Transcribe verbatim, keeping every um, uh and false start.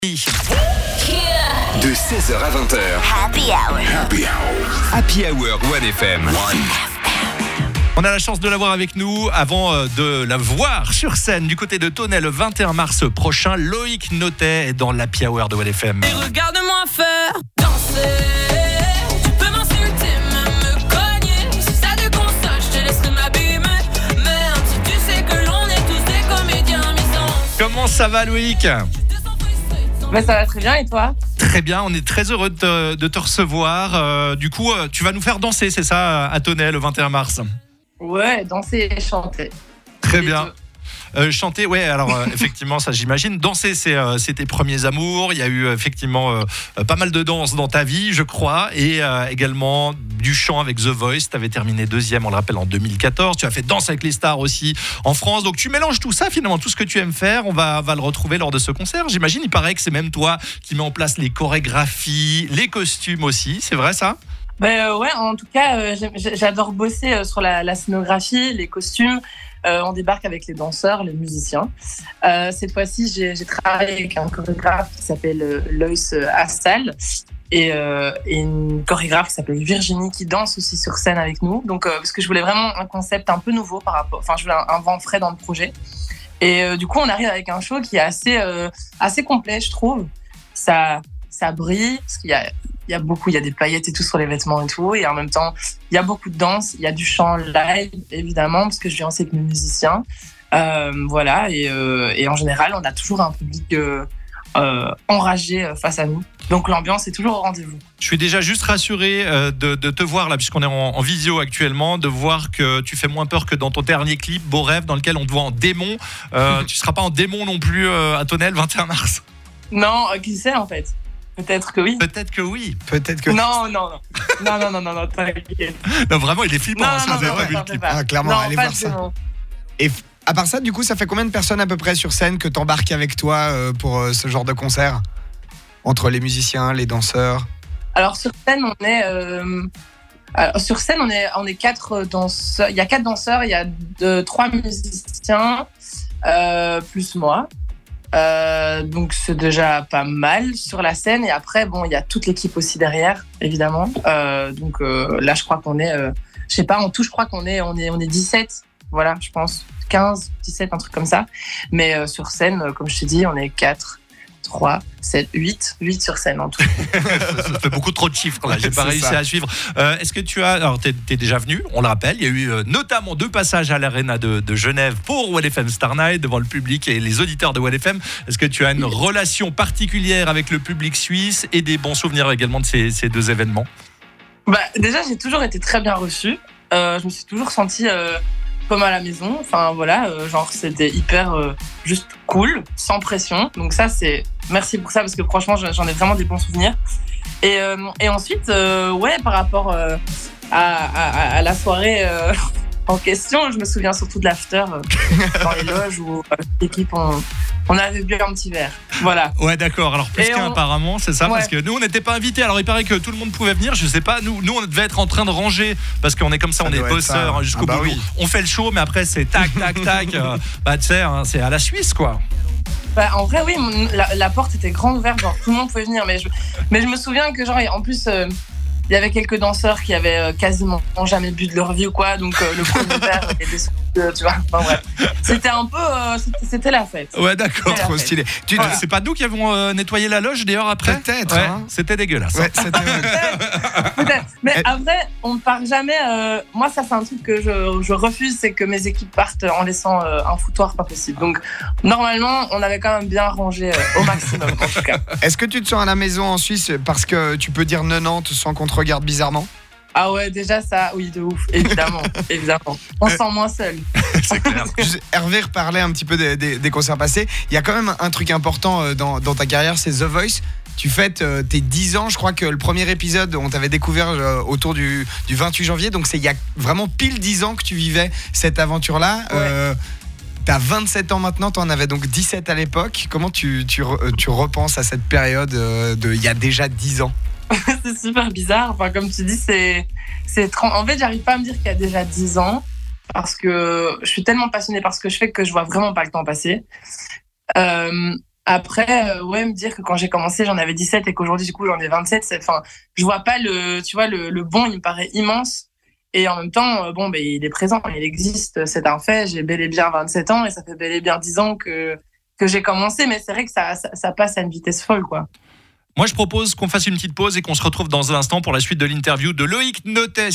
De seize heures à vingt heures. Happy Hour. Happy Hour. Happy Hour One F M. On a la chance de l'avoir avec nous avant de la voir sur scène du côté de Tonnet le vingt et un mars prochain. Loïc Notet est dans l'Happy Hour de One F M. Et regarde-moi faire danser. Tu peux m'insulter, même me cogner. Si ça te console, je te laisserai m'abîmer. Merde, si tu sais que l'on est tous des comédiens misants. Comment ça va, Loïc ? Bah, ça va très bien, et toi ? Très bien, on est très heureux de te, de te recevoir. Euh, du coup, tu vas nous faire danser, c'est ça, à Tonnet le vingt et un mars ? Ouais, danser et chanter. Très Les bien. deux. Euh, chanter, ouais, alors euh, effectivement, ça j'imagine. Danser, c'est, euh, c'est tes premiers amours. Il y a eu effectivement euh, pas mal de danse dans ta vie, je crois. Et euh, également du chant avec The Voice. Tu avais terminé deuxième, on le rappelle, en deux mille quatorze. Tu as fait Danse avec les stars aussi en France. Donc tu mélanges tout ça, finalement, tout ce que tu aimes faire. On va, va le retrouver lors de ce concert. J'imagine, il paraît que c'est même toi qui mets en place les chorégraphies, les costumes aussi. C'est vrai ça ? Ben euh, ouais, en tout cas, euh, j'ai- j'adore bosser euh, sur la, la scénographie, les costumes. Euh, on débarque avec les danseurs, les musiciens. Euh, cette fois-ci, j'ai, j'ai travaillé avec un chorégraphe qui s'appelle euh, Loïs euh, Astal et, euh, et une chorégraphe qui s'appelle Virginie qui danse aussi sur scène avec nous. Donc, euh, parce que je voulais vraiment un concept un peu nouveau par rapport. Enfin, je voulais un, un vent frais dans le projet. Et euh, du coup, on arrive avec un show qui est assez, euh, assez complet, je trouve. Ça, ça brille parce qu'il y a il y a beaucoup, il y a des paillettes et tout sur les vêtements et tout, et en même temps, il y a beaucoup de danse, il y a du chant live, évidemment, parce que je viens aussi avec mes musiciens. Euh, voilà, et, euh, et en général, on a toujours un public euh, euh, enragé euh, face à nous. Donc l'ambiance est toujours au rendez-vous. Je suis déjà juste rassuré euh, de, de te voir là, puisqu'on est en, en visio actuellement, de voir que tu fais moins peur que dans ton dernier clip, Beau Rêve, dans lequel on te voit en démon. Euh, tu ne seras pas en démon non plus euh, à Tonnet le vingt et un mars. Non, euh, qui sait en fait ? Peut-être que oui. Peut-être que oui. Peut-être que. Non, non, non. Non, non, non, non, non, t'inquiète. Non, vraiment, il est flippant. Non, hein, si non, vous avez non, pas non, vu le t'en fais clip. pas. Ah, clairement, Non, allez pas voir de ça. démon. Et f- à part ça, du coup, ça fait combien de personnes à peu près sur scène que t'embarques avec toi euh, pour euh, ce genre de concert ? Entre les musiciens, les danseurs. Alors sur scène, on est euh, alors, sur scène, on est on est quatre danseurs. Il y a quatre danseurs, il y a deux, trois musiciens euh, plus moi. Euh, donc c'est déjà pas mal sur la scène. Et après, bon, il y a toute l'équipe aussi derrière, évidemment. Euh, donc euh, là, je crois qu'on est, euh, je sais pas, en tout, je crois qu'on est on est on est dix-sept. Voilà, je pense quinze, dix-sept, un truc comme ça. Mais euh, sur scène, euh, comme je t'ai dit, on est quatre. trois, sept, huit, huit sur scène en tout. Ça fait beaucoup trop de chiffres là, j'ai Ouais, pas c'est réussi ça. à suivre. Euh, est-ce que tu as, alors t'es, t'es déjà venu, on le rappelle, il y a eu euh, notamment deux passages à l'Arena de, de Genève pour One F M Star Night devant le public et les auditeurs de One F M. Est-ce que tu as une relation particulière avec le public suisse et des bons souvenirs également de ces, ces deux événements ? Bah, déjà, j'ai toujours été très bien reçue. Euh, je me suis toujours sentie euh, comme à la maison. Enfin, voilà, euh, genre, c'était hyper euh, juste cool, sans pression. Donc ça, c'est... Merci pour ça, parce que franchement, j'en ai vraiment des bons souvenirs. Et, euh, et ensuite, euh, ouais, par rapport euh, à, à, à la soirée euh, en question, je me souviens surtout de l'after euh, dans les loges où euh, l'équipe, on, on avait bu un petit verre. Voilà. Ouais, d'accord. Alors plus Et qu'un on- apparemment, c'est ça, Ouais. parce que nous on n'était pas invités. Alors il paraît que tout le monde pouvait venir. Je sais pas. Nous, nous on devait être en train de ranger parce qu'on est comme ça, Ça on est doit être bosseurs ça. hein, jusqu'au Ah bah bout. oui. On fait le show, mais après c'est tac, tac, tac. euh, bah tu sais, hein, c'est à la Suisse quoi. Bah, en vrai, oui, mon- la, la porte était grande ouverte, genre tout le monde pouvait venir. Mais je, mais je me souviens que, genre, en plus, euh, il y avait quelques danseurs qui avaient euh, quasiment jamais bu de leur vie ou quoi. Donc, euh, le premier verre était descendu, euh, tu vois. Enfin, bref. C'était un peu. euh, c'était, c'était la fête. Ouais, d'accord. Ouais. Trop stylé. Tu Voilà. C'est pas nous qui avons euh, nettoyé la loge d'ailleurs après. Peut-être, Ouais, hein. c'était dégueulasse. Ouais, c'était. Peut-être, peut-être. Mais Eh. après, on ne part jamais. euh, moi, ça, c'est un truc que je, je refuse, c'est que mes équipes partent en laissant euh, un foutoir pas possible. Donc, normalement, on avait quand même bien rangé euh, au maximum, en tout cas. Est-ce que tu te sens à la maison en Suisse parce que tu peux dire quatre-vingt-dix sans qu'on te regarde bizarrement ? Ah ouais, déjà ça, oui, de ouf, évidemment, évidemment. On se sent moins seul. C'est clair. Je- Hervé reparlait un petit peu des, des- des concerts passés. Il y a quand même un truc important euh, dans, dans ta carrière, c'est The Voice. Tu fêtes euh, tes dix ans, je crois que le premier épisode, on t'avait découvert euh, autour du, du vingt-huit janvier. Donc c'est il y a vraiment pile dix ans que tu vivais cette aventure-là. Ouais. Euh, T'as vingt-sept ans maintenant, t'en avais donc dix-sept à l'époque. Comment tu, tu, re- tu repenses à cette période euh, de il y a déjà dix ans ? C'est super bizarre. Enfin, comme tu dis, c'est, c'est tr- en fait, j'arrive pas à me dire qu'il y a déjà dix ans parce que je suis tellement passionnée par ce que je fais que je vois vraiment pas le temps passer. Euh, Après, euh, ouais, me dire que quand j'ai commencé, j'en avais dix-sept et qu'aujourd'hui, du coup, j'en ai vingt-sept, c'est, enfin, je vois pas le, tu vois, le, le bon, il me paraît immense. Et en même temps, euh, bon, ben, il est présent, il existe, c'est un fait. J'ai bel et bien vingt-sept ans et ça fait bel et bien dix ans que, que j'ai commencé, mais c'est vrai que ça, ça, ça passe à une vitesse folle, quoi. Moi, je propose qu'on fasse une petite pause et qu'on se retrouve dans un instant pour la suite de l'interview de Loïc Notet